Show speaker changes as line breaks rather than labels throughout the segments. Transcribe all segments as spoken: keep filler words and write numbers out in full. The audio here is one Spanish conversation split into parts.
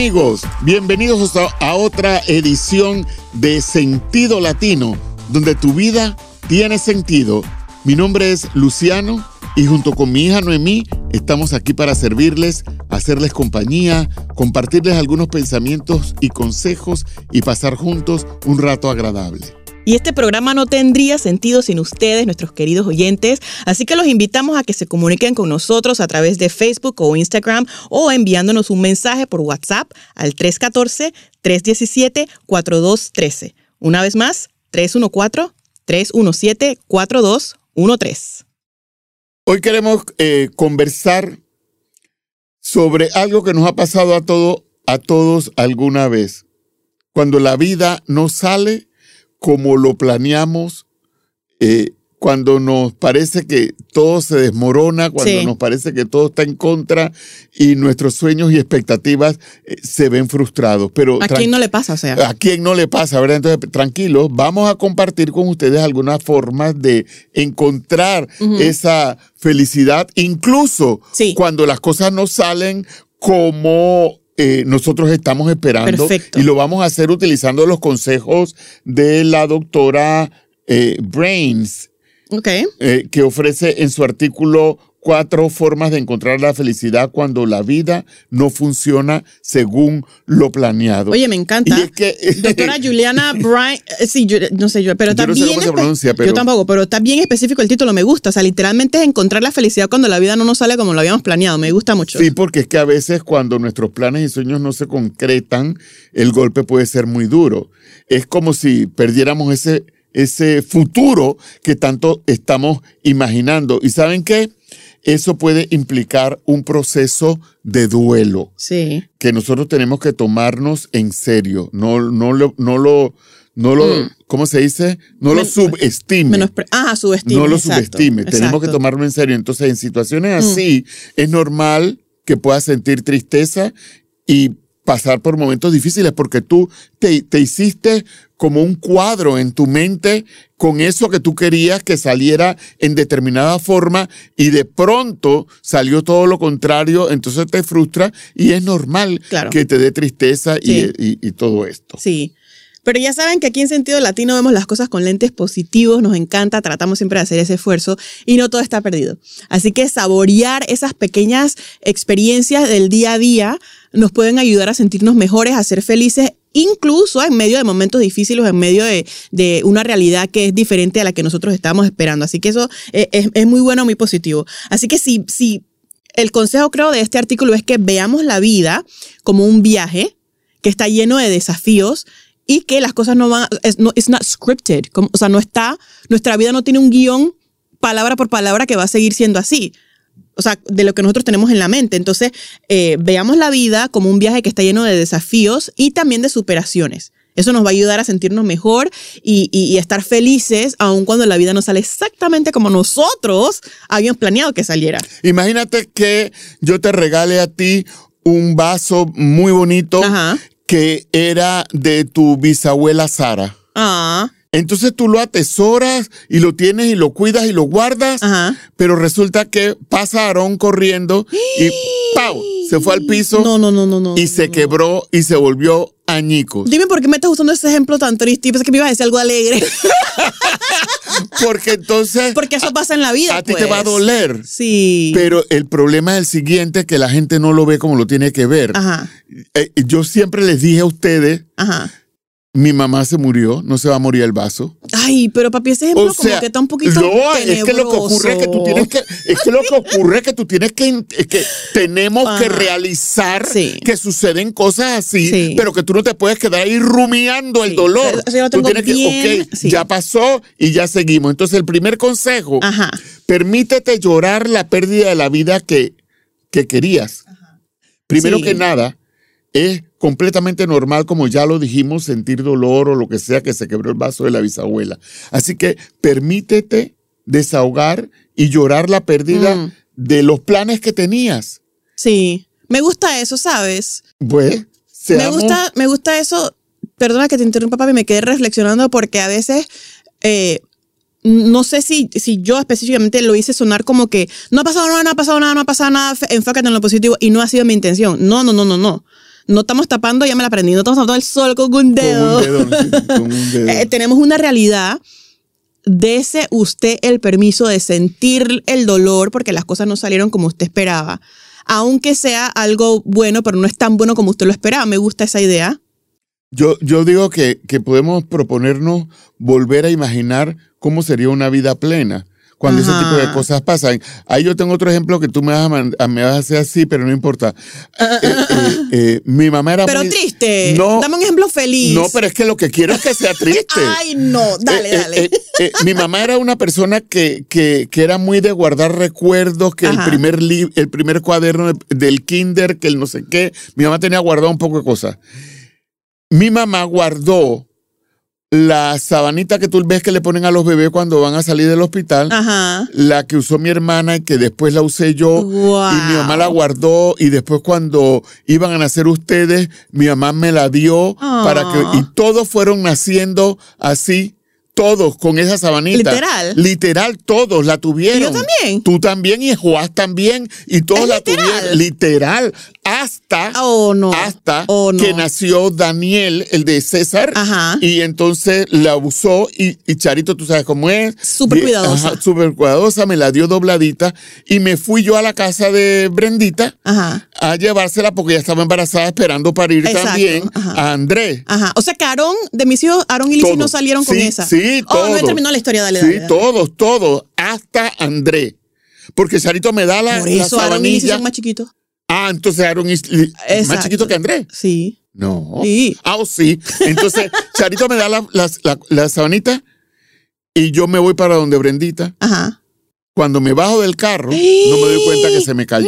amigos, bienvenidos a, a otra edición de Sentido Latino, donde tu vida tiene sentido. Mi nombre es Luciano y junto con mi hija Noemí estamos aquí para servirles, hacerles compañía, compartirles algunos pensamientos y consejos y pasar juntos un rato agradable.
Y este programa no tendría sentido sin ustedes, nuestros queridos oyentes, así que los invitamos a que se comuniquen con nosotros a través de Facebook o Instagram o enviándonos un mensaje por WhatsApp al tres uno cuatro, tres uno siete, cuatro dos uno tres. Una vez más, tres uno cuatro, tres uno siete, cuatro dos uno tres.
Hoy queremos eh, conversar sobre algo que nos ha pasado a, todo, a todos alguna vez. Cuando la vida no sale como lo planeamos, eh, cuando nos parece que todo se desmorona, cuando sí. nos parece que todo está en contra y nuestros sueños y expectativas eh, se ven frustrados. Pero
¿A quién no le pasa? O sea?
¿A quién no le pasa? ¿Verdad? Entonces, tranquilos, vamos a compartir con ustedes algunas formas de encontrar uh-huh. esa felicidad, incluso sí. cuando las cosas no salen como Eh, nosotros estamos esperando. Perfecto. Y lo vamos a hacer utilizando los consejos de la doctora eh, Brains,
okay.
eh, que ofrece en su artículo cuatro formas de encontrar la felicidad cuando la vida no funciona según lo planeado.
Oye, me encanta.
Y es que,
doctora Juliana Brains, sí, yo, no sé yo, pero
yo
está
no sé
bien
cómo se pronuncia, pero...
Yo tampoco, pero está bien específico el título, me gusta. O sea, literalmente es encontrar la felicidad cuando la vida no nos sale como lo habíamos planeado. Me gusta mucho.
Sí, porque es que a veces cuando nuestros planes y sueños no se concretan, el golpe puede ser muy duro. Es como si perdiéramos ese, ese futuro que tanto estamos imaginando. ¿Y saben qué? Eso puede implicar un proceso de duelo.
Sí.
Que nosotros tenemos que tomarnos en serio. No, no lo, no lo, no lo, mm. ¿cómo se dice? No Men, lo subestime.
Menospre- ah, subestime.
No lo
exacto,
subestime.
Exacto.
Tenemos que tomarlo en serio. Entonces, en situaciones así, mm. es normal que puedas sentir tristeza y pasar por momentos difíciles porque tú te, te hiciste como un cuadro en tu mente con eso que tú querías que saliera en determinada forma y de pronto salió todo lo contrario, entonces te frustra y es normal claro. que te dé tristeza sí. y, y, y todo esto.
Sí. Pero ya saben que aquí en Sentido Latino vemos las cosas con lentes positivos, nos encanta, tratamos siempre de hacer ese esfuerzo y no todo está perdido. Así que saborear esas pequeñas experiencias del día a día nos pueden ayudar a sentirnos mejores, a ser felices, incluso en medio de momentos difíciles, en medio de, de una realidad que es diferente a la que nosotros estábamos esperando. Así que eso es, es, es muy bueno, muy positivo. Así que si, si el consejo creo de este artículo es que veamos la vida como un viaje que está lleno de desafíos y que las cosas no van, es no, it's not scripted, como, o sea, no está, nuestra vida no tiene un guión palabra por palabra que va a seguir siendo así. O sea, de lo que nosotros tenemos en la mente. Entonces, eh, veamos la vida como un viaje que está lleno de desafíos y también de superaciones. Eso nos va a ayudar a sentirnos mejor y, y, y a estar felices aun cuando la vida no sale exactamente como nosotros habíamos planeado que saliera.
Imagínate que yo te regale a ti un vaso muy bonito Ajá. que era de tu bisabuela Sara.
Ah.
Entonces tú lo atesoras y lo tienes y lo cuidas y lo guardas, Ajá. pero resulta que pasa Aarón corriendo y ¡pau! Se fue al piso
no, no, no, no, no,
y se
no.
quebró y se volvió añicos.
Dime por qué me estás usando ese ejemplo tan triste. Yo pensé que me ibas a decir algo alegre.
Porque entonces...
Porque eso pasa en la vida,
A ti
pues.
te va a doler.
Sí.
Pero el problema es el siguiente, que la gente no lo ve como lo tiene que ver.
Ajá.
Eh, yo siempre les dije a ustedes...
Ajá.
Mi mamá se murió, no se va a morir el vaso.
Ay, pero papi, ese ejemplo
o sea,
como que está un poquito
no,
tenebroso.
es que lo que ocurre es que tú tienes que, es que lo que ocurre es que tú tienes que, es que tenemos Ajá. que realizar
sí.
que suceden cosas así, sí. pero que tú no te puedes quedar ahí rumiando sí. el dolor.
Eso yo lo tengo
tú tienes
bien,
que, ok,
sí.
ya pasó y ya seguimos. Entonces el primer consejo,
Ajá.
permítete llorar la pérdida de la vida que, que querías. Ajá. Primero sí. que nada, es completamente normal, como ya lo dijimos, sentir dolor o lo que sea, que se quebró el vaso de la bisabuela. Así que permítete desahogar y llorar la pérdida mm. de los planes que tenías.
Sí, me gusta eso, ¿sabes?
Pues, seamos...
Me gusta, me gusta eso. Perdona que te interrumpa, papi, me quedé reflexionando porque a veces... Eh, no sé si, si yo específicamente lo hice sonar como que no ha pasado nada, no ha pasado nada, no ha pasado nada, enfócate en lo positivo y no ha sido mi intención. No, no, no, no, no. No estamos tapando, ya me la aprendí, no estamos tapando el sol con un dedo.
Con un dedo, sí, con un dedo.
eh, tenemos una realidad. Dese usted el permiso de sentir el dolor porque las cosas no salieron como usted esperaba. Aunque sea algo bueno, pero no es tan bueno como usted lo esperaba. Me gusta esa idea.
Yo, yo digo que, que podemos proponernos volver a imaginar cómo sería una vida plena cuando Ajá. ese tipo de cosas pasan. Ahí yo tengo otro ejemplo que tú me vas a, man- me vas a hacer así, pero no importa. Eh, eh, eh, mi mamá era
pero
muy...
triste.
No,
dame un ejemplo feliz.
No, pero es que lo que quiero es que sea triste.
Ay, no. Dale,
eh,
dale.
Eh, eh, eh, mi mamá era una persona que, que, que era muy de guardar recuerdos, que
Ajá.
el primer, li- el primer cuaderno del kinder, que el no sé qué. Mi mamá tenía guardado un poco de cosas. Mi mamá guardó la sabanita que tú ves que le ponen a los bebés cuando van a salir del hospital,
Ajá.
la que usó mi hermana y que después la usé yo,
Wow.
y mi mamá la guardó, y después cuando iban a nacer ustedes, mi mamá me la dio
Aww.
para que, y todos fueron naciendo así. Todos con esa sabanita.
¿Literal?
Literal, todos la tuvieron.
¿Y yo también?
Tú también y Joás también. Y todos
¿Es
la
literal?
tuvieron. Literal. Hasta,
Oh, no.
hasta
Oh, no.
que nació Daniel, el de César.
Ajá.
Y entonces la usó y, y Charito, tú sabes cómo es.
Súper
Y-
cuidadosa.
Ajá, súper cuidadosa, me la dio dobladita. Y me fui yo a la casa de Brendita
Ajá.
a llevársela porque ella estaba embarazada esperando parir
Exacto,
también
ajá.
a Andrés.
Ajá. O sea que Aarón, de mis hijos, Aarón y Lizzy
Todos.
no salieron con
Sí,
esa.
Sí,
Oh, no he
todos.
terminado la historia, dale,
Sí,
dale. dale.
todos, todos, hasta André. Porque Charito me da la,
Por
la
eso Aarón y Lizzy
sabanilla.
son más chiquitos.
Ah, entonces Aaron es li- más
Exacto.
chiquito que Andrés.
Sí.
No.
Sí.
Ah, oh, sí. Entonces Charito me da la, la, la, la sabanita y yo me voy para donde Brendita.
Ajá.
Cuando me bajo del carro, no me doy cuenta que se me cayó.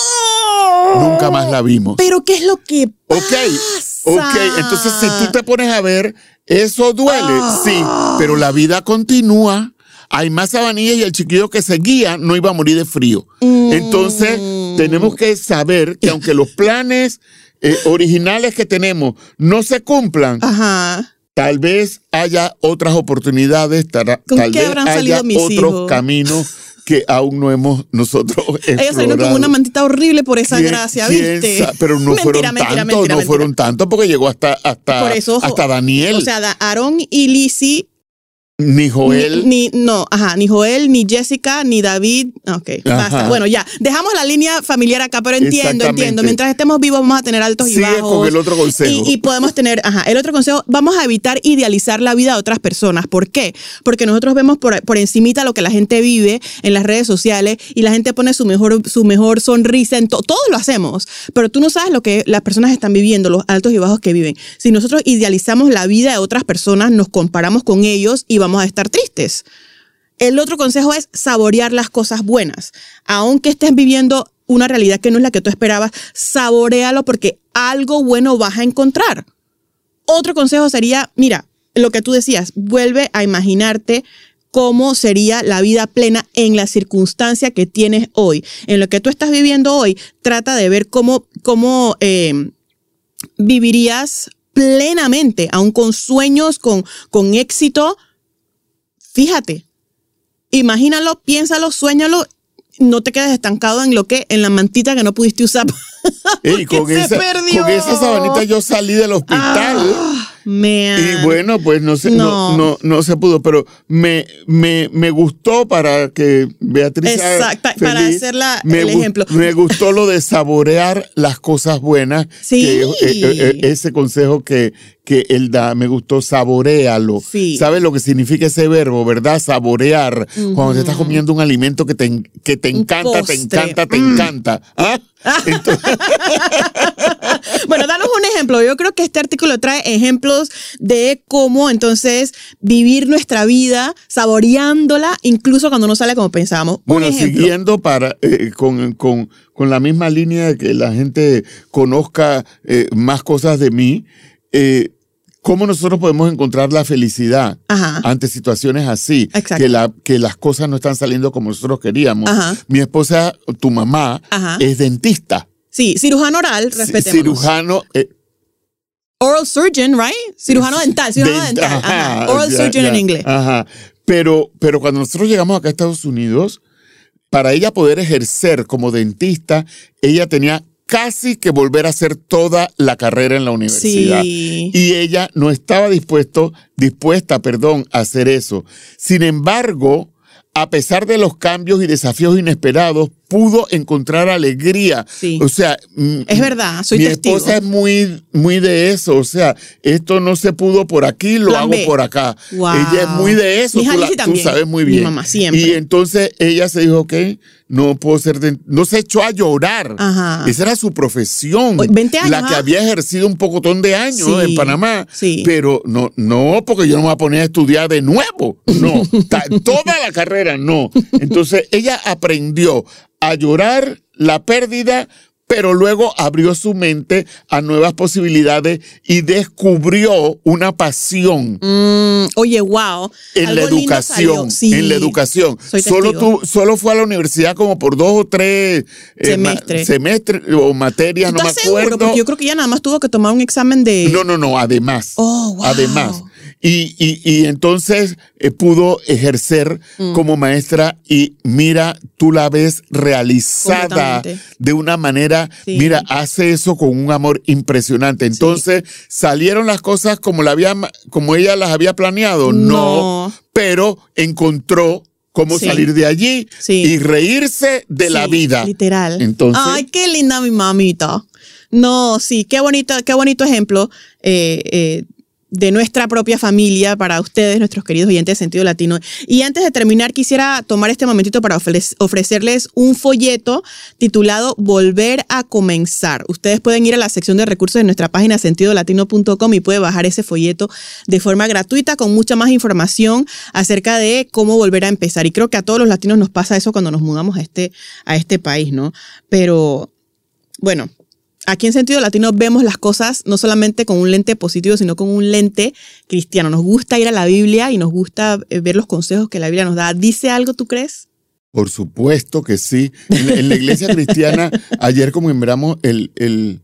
¡No!
Nunca más la vimos.
Pero ¿qué es lo que pasa?
Ok, ok. Entonces, si tú te pones a ver, eso duele,
Ah.
sí, pero la vida continúa. Hay más sabanillas y el chiquillo que seguía no iba a morir de frío.
Mm.
Entonces, tenemos que saber que aunque los planes eh, originales que tenemos no se cumplan,
Ajá.
tal vez haya otras oportunidades, tara-
¿Con
tal
qué
vez
habrán
haya
salido mis
otros
hijos?
caminos que aún no hemos nosotros explorado.
Ellos salieron con una mantita horrible por esa
¿Quién-
gracia,
quién
¿viste?
sa- Pero no
Mentira,
fueron
mentira,
tantos,
mentira,
no
mentira.
fueron tantos porque llegó hasta, hasta,
Por eso, ojo.
hasta Daniel,
O sea, da- Aarón y Lizzy.
ni Joel.
Ni, ni- no, ajá, ni Joel, ni Jessica, ni David. Ok, basta.
Ajá.
Bueno, ya, dejamos la línea familiar acá, pero entiendo,
Exactamente.
entiendo. Mientras estemos vivos vamos a tener altos y
Sigue
bajos.
con el otro consejo.
Y, y podemos tener, ajá, el otro consejo, vamos a evitar idealizar la vida de otras personas. ¿Por qué? Porque nosotros vemos por, por encimita lo que la gente vive en las redes sociales y la gente pone su mejor, su mejor sonrisa en todo. Todos lo hacemos, pero tú no sabes lo que las personas están viviendo, los altos y bajos que viven. Si nosotros idealizamos la vida de otras personas, nos comparamos con ellos y vamos a estar tristes. El otro consejo es saborear las cosas buenas. Aunque estés viviendo una realidad que no es la que tú esperabas, saboréalo porque algo bueno vas a encontrar. Otro consejo sería, mira, lo que tú decías, vuelve a imaginarte cómo sería la vida plena en la circunstancia que tienes hoy. En lo que tú estás viviendo hoy, trata de ver cómo, cómo eh, vivirías plenamente, aún con sueños, con, con éxito. Fíjate, imagínalo, piénsalo, suéñalo, no te quedes estancado en lo que, en la mantita que no pudiste usar.
Ey, con,
se
esa,
perdió.
con esa sabanita yo salí del hospital.
Ah, man.
Y bueno, pues no se,
No.
no. No, no se pudo, pero me, me, me gustó para que Beatriz sea
Exacto, para
feliz.
hacer la-
me
el
gu-
ejemplo.
Me gustó lo de saborear las cosas buenas.
Sí.
Que, eh, eh, ese consejo que, que él da, me gustó, saboréalo.
Sí.
¿Sabes lo que significa ese verbo, verdad? Saborear. Cuando te estás comiendo un alimento que te, en- que te
Un
encanta, te
postre.
encanta, te encanta. ¿Ah? Entonces,
Bueno, danos un ejemplo. Yo creo que este artículo trae ejemplos de cómo entonces vivir nuestra vida saboreándola, incluso cuando no sale como pensábamos.
bueno,
un ejemplo.
siguiendo para, eh, con, con, con la misma línea de que la gente conozca eh, más cosas de mí, eh, ¿cómo nosotros podemos encontrar la felicidad
Ajá.
ante situaciones así?
Exacto.
Que, la, que las cosas no están saliendo como nosotros queríamos.
Ajá.
Mi esposa, tu mamá,
Ajá.
es dentista.
Sí, cirujano oral, respetemos.
Cirujano. eh,
Oral surgeon, right? Cirujano dental, cirujano
dent-
dental.
ajá,
Ajá. Oral
ya,
surgeon
ya,
en inglés.
Ajá. Pero, pero cuando nosotros llegamos acá a Estados Unidos, para ella poder ejercer como dentista, ella tenía casi que volver a hacer toda la carrera en la universidad.
Sí.
Y ella no estaba dispuesto, dispuesta, perdón, a hacer eso. Sin embargo, a pesar de los cambios y desafíos inesperados, pudo encontrar alegría.
Sí.
O sea,
es verdad, soy
mi
testigo.
esposa es muy, muy de eso. O sea, esto no se pudo por aquí, lo
Plan
hago
B.
por acá.
Wow.
Ella es muy de eso.
Mi hija
Tú, la-
Lizzy
tú
también.
sabes muy
Mi
bien.
mamá siempre.
Y entonces ella se dijo, ok, no puedo ser de... No se echó a llorar.
Ajá.
Esa era su profesión.
Oye, veinte años,
La que
¿ah?
había ejercido un pocotón de años
Sí,
en Panamá.
sí.
Pero no, no, porque yo no me voy a poner a estudiar de nuevo. No. Ta- toda la carrera, no. Entonces ella aprendió a llorar la pérdida, pero luego abrió su mente a nuevas posibilidades y descubrió una pasión
Mm, oye, wow.
en la
Algo lindo
educación.
salió. Sí.
En la educación.
Soy
Solo,
testigo.
tú, solo fue a la universidad como por dos o tres eh, ma-
Semestres.
semestres o materias,
¿Tú
no me
estás seguro?
acuerdo.
Porque yo creo que ella nada más tuvo que tomar un examen de...
No, no, no, además.
Oh, wow.
Además. Y, y, y entonces eh, pudo ejercer
Mm.
como maestra y mira, tú la ves realizada
Completamente.
de una manera,
Sí.
mira, hace eso con un amor impresionante. Entonces, ¿salieron las cosas como, la había, como ella las había planeado?
No.
No, pero encontró cómo
Sí.
salir de allí
Sí.
y reírse de la
Sí,
vida.
Literal.
Entonces,
Ay, qué linda mi mamita. No, sí, qué bonito, qué bonito ejemplo eh, eh, de nuestra propia familia para ustedes, nuestros queridos oyentes de Sentido Latino. Y antes de terminar, quisiera tomar este momentito para ofre- ofrecerles un folleto titulado Volver a Comenzar. Ustedes pueden ir a la sección de recursos de nuestra página sentido latino punto com y pueden bajar ese folleto de forma gratuita con mucha más información acerca de cómo volver a empezar. Y creo que a todos los latinos nos pasa eso cuando nos mudamos a este, a este país, ¿no? Pero, bueno, aquí en Sentido Latino vemos las cosas no solamente con un lente positivo, sino con un lente cristiano. Nos gusta ir a la Biblia y nos gusta eh, ver los consejos que la Biblia nos da. ¿Dice algo, tú crees?
por supuesto que sí. En, en la iglesia cristiana, ayer conmemoramos el, el,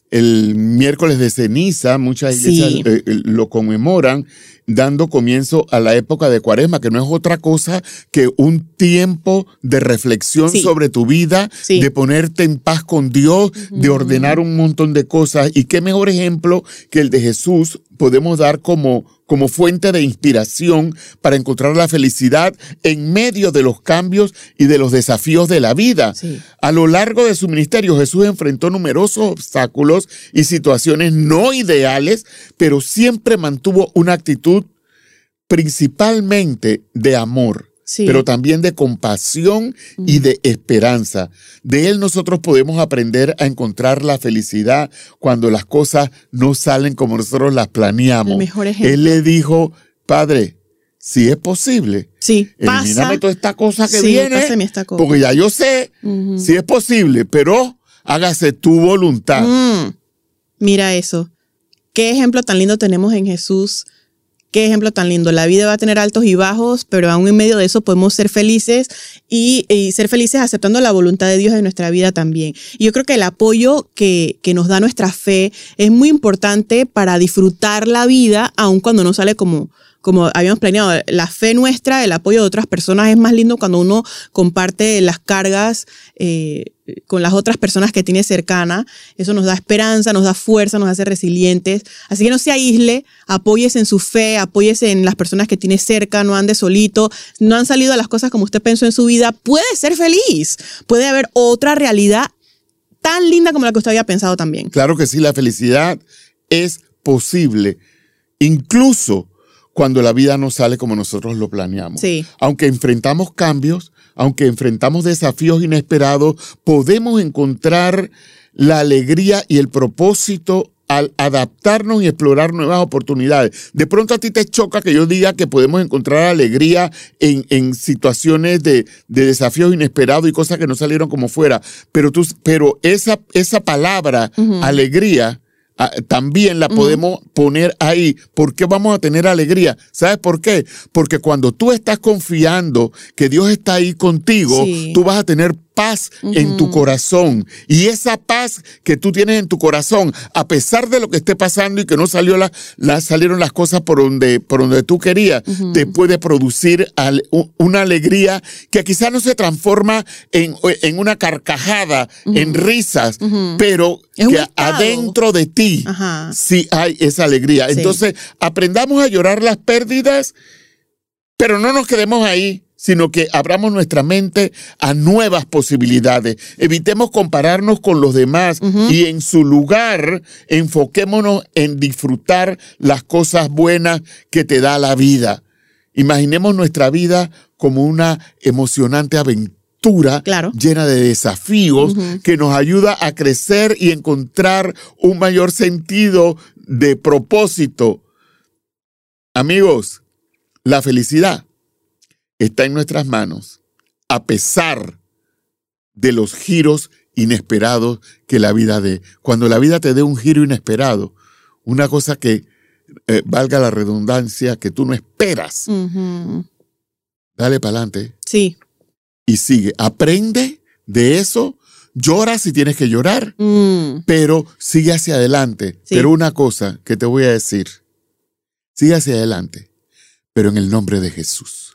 el miércoles de ceniza, muchas iglesias
Sí.
eh, eh, lo conmemoran, dando comienzo a la época de Cuaresma, que no es otra cosa que un tiempo de reflexión
Sí.
sobre tu vida,
Sí.
de ponerte en paz con Dios, de ordenar un montón de cosas. Y qué mejor ejemplo que el de Jesús podemos dar como, como fuente de inspiración para encontrar la felicidad en medio de los cambios y de los desafíos de la vida.
Sí.
A lo largo de su ministerio, Jesús enfrentó numerosos obstáculos y situaciones no ideales, pero siempre mantuvo una actitud principalmente de amor,
Sí.
pero también de compasión y de esperanza. De él nosotros podemos aprender a encontrar la felicidad cuando las cosas no salen como nosotros las planeamos.
El mejor ejemplo.
Él le dijo, Padre, si es posible,
Sí, pasa.
elimíname toda esta cosa que
Sí,
viene,
pásame esta copa.
porque ya yo sé
Ujú.
si es posible, pero hágase tu voluntad.
Mm, mira eso. Qué ejemplo tan lindo tenemos en Jesús. Qué ejemplo tan lindo. La vida va a tener altos y bajos, pero aún en medio de eso podemos ser felices y, y ser felices aceptando la voluntad de Dios en nuestra vida también. Y yo creo que el apoyo que, que nos da nuestra fe es muy importante para disfrutar la vida, aun cuando no sale como, como habíamos planeado. La fe nuestra, el apoyo de otras personas es más lindo cuando uno comparte las cargas eh, con las otras personas que tiene cercana. Eso nos da esperanza, nos da fuerza, nos hace resilientes. Así que no se aísle, apóyese en su fe, apóyese en las personas que tiene cerca, no ande solito, no han salido las cosas como usted pensó en su vida. Puede ser feliz, puede haber otra realidad tan linda como la que usted había pensado también.
Claro que sí, la felicidad es posible, incluso cuando la vida no sale como nosotros lo planeamos.
Sí.
Aunque enfrentamos cambios, aunque enfrentamos desafíos inesperados, podemos encontrar la alegría y el propósito al adaptarnos y explorar nuevas oportunidades. De pronto a ti te choca que yo diga que podemos encontrar alegría en, en situaciones de, de desafíos inesperados y cosas que no salieron como fuera, pero, tú, pero esa, esa palabra, uh-huh. alegría, Ah, también la uh-huh. podemos poner ahí. ¿Por qué vamos a tener alegría? ¿Sabes por qué? Porque cuando tú estás confiando que Dios está ahí contigo,
sí.
tú vas a tener paz uh-huh. en tu corazón. Y esa paz que tú tienes en tu corazón, a pesar de lo que esté pasando y que no salió la, la, salieron las cosas por donde, por donde tú querías, uh-huh. te puede producir al, una alegría que quizás no se transforma en, en una carcajada, uh-huh. en risas, uh-huh. pero
es
que adentro de ti uh-huh. sí hay esa alegría. Sí. Entonces, aprendamos a llorar las pérdidas, pero no nos quedemos ahí, sino que abramos nuestra mente a nuevas posibilidades. Evitemos compararnos con los demás uh-huh. y en su lugar enfoquémonos en disfrutar las cosas buenas que te da la vida. Imaginemos nuestra vida como una emocionante aventura
claro.
llena de desafíos uh-huh. que nos ayuda a crecer y encontrar un mayor sentido de propósito. Amigos, la felicidad está en nuestras manos, a pesar de los giros inesperados que la vida dé. Cuando la vida te dé un giro inesperado, una cosa que, eh, valga la redundancia, que tú no esperas, uh-huh. dale para adelante.
Sí.
Y sigue. Aprende de eso, llora si tienes que llorar, mm. pero sigue hacia adelante. Sí. Pero una cosa que te voy a decir, sigue hacia adelante, pero en el nombre de Jesús.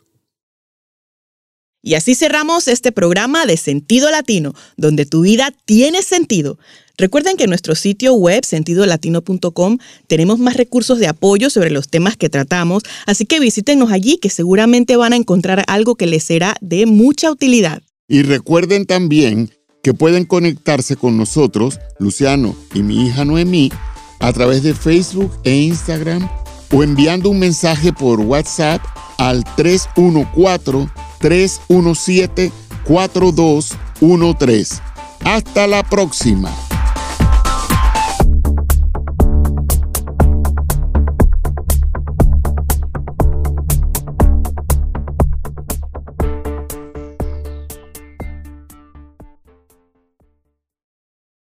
Y así cerramos este programa de Sentido Latino, donde tu vida tiene sentido. Recuerden que en nuestro sitio web, sentido latino punto com, tenemos más recursos de apoyo sobre los temas que tratamos, así que visítenos allí, que seguramente van a encontrar algo que les será de mucha utilidad.
Y recuerden también que pueden conectarse con nosotros, Luciano y mi hija Noemí, a través de Facebook e Instagram, o enviando un mensaje por WhatsApp al tres uno cuatro, tres uno siete, cuatro dos uno tres. Hasta la próxima.